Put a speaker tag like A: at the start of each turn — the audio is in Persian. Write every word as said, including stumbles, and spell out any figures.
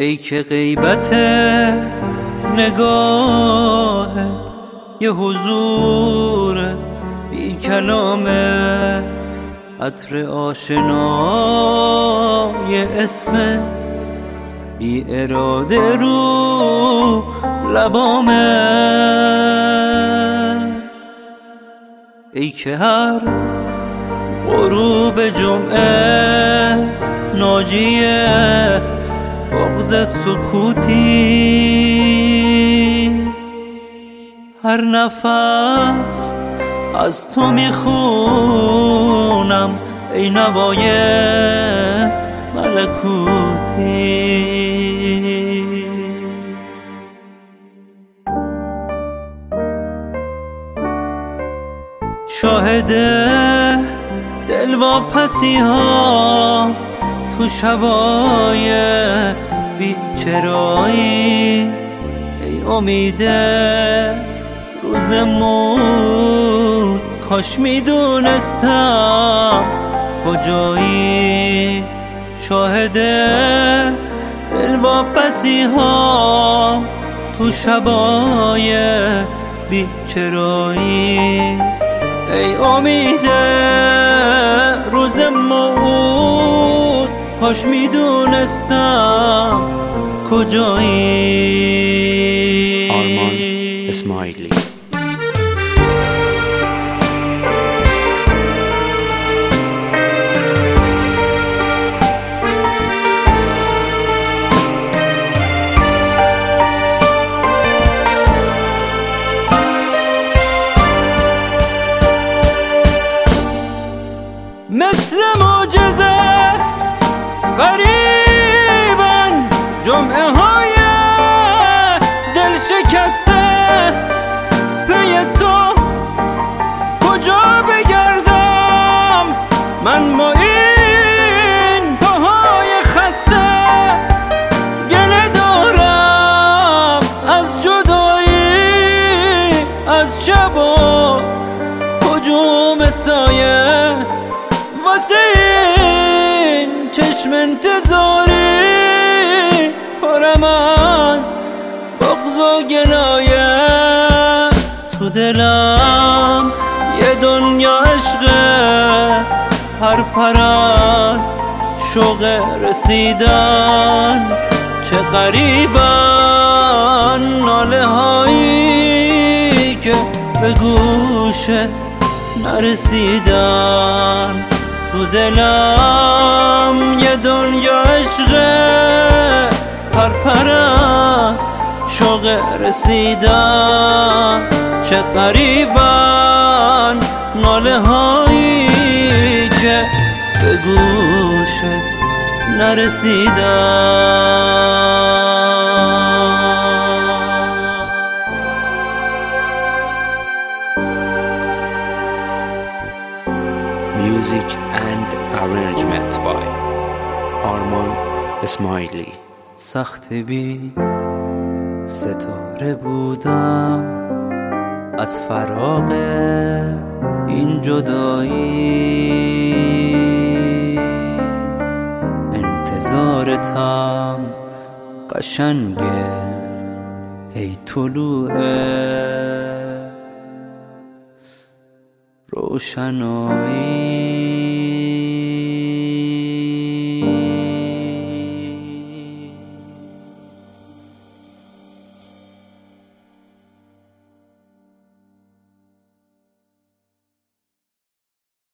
A: ای که غیبت نگاهت یه حضور بی کلامه، عطر آشنای اسمت بی اراده رو لبامه. ای که هر غروب جمعه ناجیه بغض سکوتی، هر نفس از تو میخونم ای نوای ملکوتی. شاهد دلواپسی ها تو شبای بیچرایی، ای امید روز موت کاش میدونستم کجایی. شاهد دلواپسی ها تو شبای بیچرایی، ای امید روز موت کاش میدونستم کجایی.
B: آرمان اسماعیلی.
A: مثل معجزه غریبن جمعه های دل شکسته، پی تو کجا بگردم من با این پاهای خسته. گله دارم از جدایی، از شب و هجوم سایه، واسه این چشم انتظاری پرم از بغض و گلایه. تو دلم یه دنیا عشقه، پرپر از شوق رسیدن، چه غریبن ناله هایی که به گوشت نرسیدن. تو دلم یه دنیا عشقه، پرپر از شوق رسیدن، چه غریبن ناله هایی که به گوشت نرسیدن.
B: Music and arrangement by آرمان اسماعیلی.
A: سخت بی ستاره بودم از فراق این جدایی، انتظارتم قشنگه ای طلوع روشنایی.